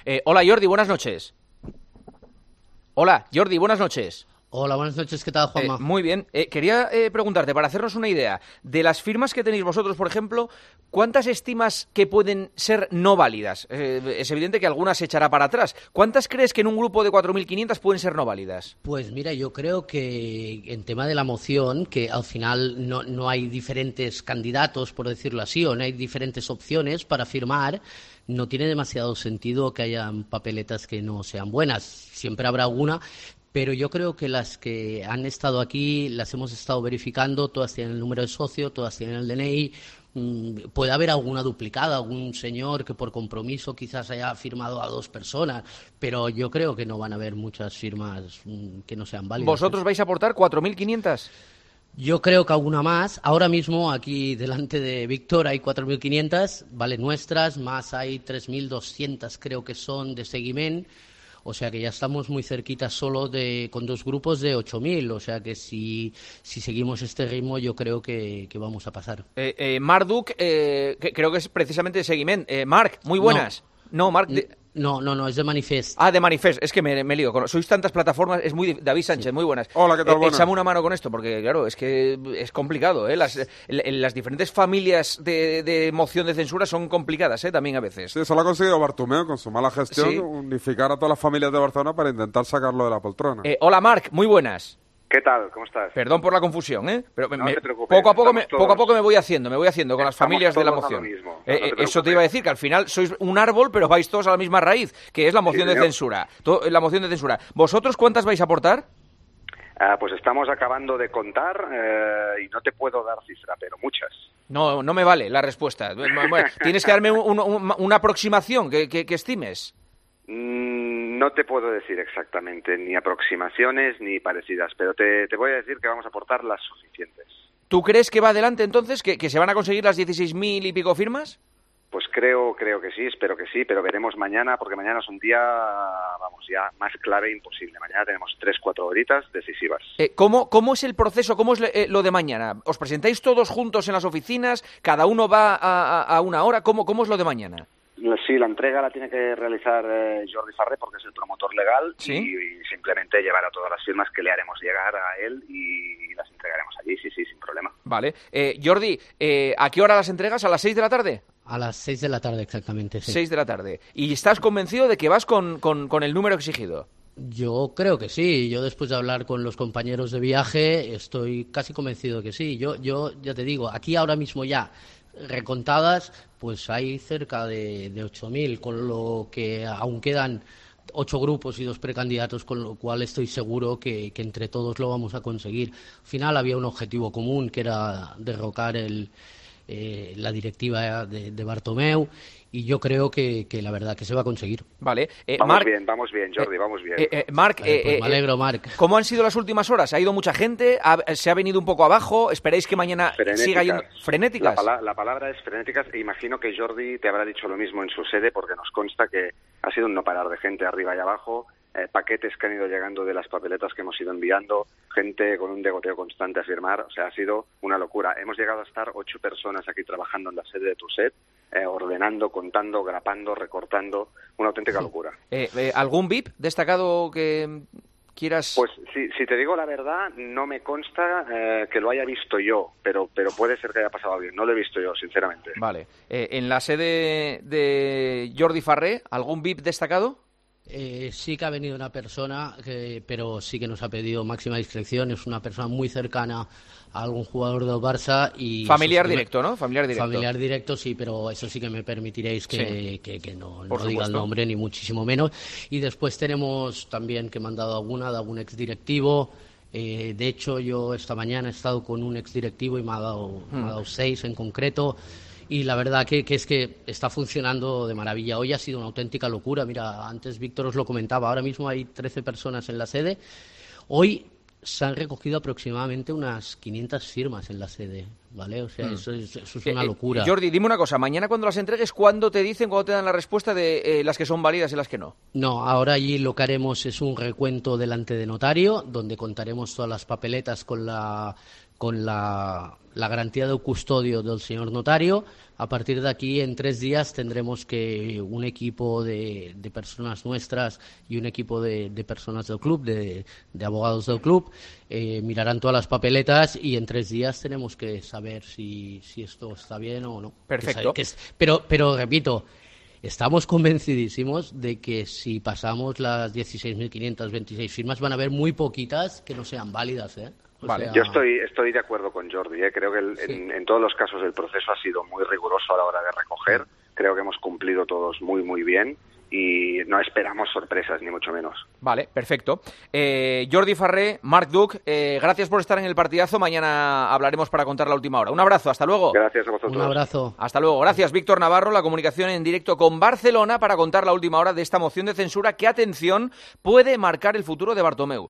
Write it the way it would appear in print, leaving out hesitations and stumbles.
Hola Jordi, buenas noches. Hola Jordi, buenas noches. Hola, buenas noches, ¿qué tal, Juanma? Muy bien. Quería preguntarte, para hacernos una idea, de las firmas que tenéis vosotros, por ejemplo, ¿cuántas estimas que pueden ser no válidas? Es evidente que algunas se echará para atrás. ¿Cuántas crees que en un grupo de 4.500 pueden ser no válidas? Pues mira, yo creo que en tema de la moción, que al final no hay diferentes candidatos, por decirlo así, o no hay diferentes opciones para firmar, no tiene demasiado sentido que hayan papeletas que no sean buenas. Siempre habrá alguna. Pero yo creo que las que han estado aquí las hemos estado verificando, todas tienen el número de socio, todas tienen el DNI. Puede haber alguna duplicada, algún señor que por compromiso quizás haya firmado a 2 personas, pero yo creo que no van a haber muchas firmas que no sean válidas. ¿Vosotros vais a aportar 4.500? Yo creo que alguna más. Ahora mismo aquí delante de Víctor hay 4.500, vale, nuestras, más hay 3.200 creo que son de seguimiento. O sea que ya estamos muy cerquitas solo con 2 grupos de 8.000. O sea que si seguimos este ritmo yo creo que vamos a pasar. Marduk, creo que es precisamente de seguimiento. Marc, muy buenas. No, Marc... No, es de Manifest. Ah, de Manifest, es que me lío. Sois tantas plataformas, es muy... David Sánchez, muy buenas. Hola, ¿qué tal? Buenas. Échame una mano con esto, porque claro, es que es complicado, ¿eh? Las diferentes familias de moción de censura son complicadas, ¿eh? También a veces. Sí, eso lo ha conseguido Bartomeu con su mala gestión, Sí. unificar a todas las familias de Barcelona para intentar sacarlo de la poltrona. Hola, Marc, muy buenas. ¿Qué tal? ¿Cómo estás? Perdón por la confusión, ¿eh? Pero No te preocupes, poco a poco estamos me voy haciendo con las familias de la todos a lo moción. mismo, no te preocupes. Eso te iba a decir, que al final sois un árbol, pero vais todos a la misma raíz, que es la moción de señor. censura. La moción de censura. ¿Vosotros cuántas vais a aportar? Pues estamos acabando de contar y no te puedo dar cifra, pero muchas. No me vale la respuesta. Bueno, tienes que darme una aproximación que estimes. No te puedo decir exactamente ni aproximaciones ni parecidas, pero te voy a decir que vamos a aportar las suficientes. ¿Tú crees que va adelante entonces, que se van a conseguir las 16.000 y pico firmas? Pues creo que sí, espero que sí, pero veremos mañana, porque mañana es un día, vamos, ya más clave imposible. Mañana tenemos 3-4 horitas decisivas. ¿Cómo es el proceso? ¿Cómo es lo de mañana? ¿Os presentáis todos juntos en las oficinas? ¿Cada uno va a una hora? ¿Cómo es lo de mañana? Sí, la entrega la tiene que realizar Jordi Farré porque es el promotor legal. ¿Sí? y simplemente llevará todas las firmas que le haremos llegar a él y las entregaremos allí, sí, sin problema. Vale. Jordi, ¿a qué hora las entregas? ¿A las 6 de la tarde? A las 6 de la tarde exactamente, sí. 6 de la tarde. ¿Y estás convencido de que vas con el número exigido? Yo creo que sí. Yo después de hablar con los compañeros de viaje estoy casi convencido que sí. Yo ya te digo, aquí ahora mismo ya recontadas, pues hay cerca de 8.000, con lo que aún quedan 8 grupos y 2 precandidatos, con lo cual estoy seguro que entre todos lo vamos a conseguir. Al final había un objetivo común, que era derrocar la directiva de Bartomeu, y yo creo que la verdad que se va a conseguir. Vale. Vamos bien, Jordi, vamos bien. Marc, Vale, pues me alegro, Marc. ¿Cómo han sido las últimas horas? ¿Ha ido mucha gente? ¿Se ha venido un poco abajo? ¿Esperáis que mañana siga yendo? ¿Frenéticas? La palabra es frenéticas, e imagino que Jordi te habrá dicho lo mismo en su sede, porque nos consta que ha sido un no parar de gente arriba y abajo, paquetes que han ido llegando de las papeletas que hemos ido enviando, gente con un degoteo constante a firmar. O sea, ha sido una locura. Hemos llegado a estar 8 personas aquí trabajando en la sede de Tuset, ordenando, contando, grapando, recortando, una auténtica locura. ¿Algún VIP destacado que quieras...? Pues si te digo la verdad, no me consta que lo haya visto yo, pero puede ser que haya pasado bien. No lo he visto yo, sinceramente. Vale. ¿En la sede de Jordi Farré, algún VIP destacado? Sí que ha venido una persona, pero sí que nos ha pedido máxima discreción. Es una persona muy cercana a algún jugador del Barça. Y familiar directo, ¿no? Familiar directo. Familiar directo, sí, pero eso sí que me permitiréis que no diga el nombre, ni muchísimo menos. Y después tenemos también que me han dado alguna de algún exdirectivo. De hecho, yo esta mañana he estado con un exdirectivo y me ha dado 6 en concreto. Y la verdad que es que está funcionando de maravilla. Hoy ha sido una auténtica locura. Mira, antes Víctor os lo comentaba, ahora mismo hay 13 personas en la sede. Hoy se han recogido aproximadamente unas 500 firmas en la sede, ¿vale? O sea, eso es una locura. Jordi, dime una cosa, mañana cuando las entregues, ¿cuándo te dan la respuesta de las que son válidas y las que no? No, ahora allí lo que haremos es un recuento delante de notario, donde contaremos todas las papeletas con la la garantía del custodio del señor notario. A partir de aquí, en 3 días, tendremos que un equipo de personas nuestras y un equipo de personas del club, de abogados del club, mirarán todas las papeletas y en 3 días tenemos que saber si esto está bien o no. Perfecto. Pero repito, estamos convencidísimos de que si pasamos las 16.526 firmas van a haber muy poquitas que no sean válidas, ¿eh? Vale. Yo estoy de acuerdo con Jordi, ¿eh? Creo que en todos los casos el proceso ha sido muy riguroso a la hora de recoger. Creo que hemos cumplido todos muy, muy bien y no esperamos sorpresas, ni mucho menos. Vale, perfecto. Jordi Farré, Marc Duch, gracias por estar en el partidazo. Mañana hablaremos para contar la última hora. Un abrazo, hasta luego. Gracias a vosotros. Un abrazo. Hasta luego. Gracias, Víctor Navarro. La comunicación en directo con Barcelona para contar la última hora de esta moción de censura que, atención, puede marcar el futuro de Bartomeu.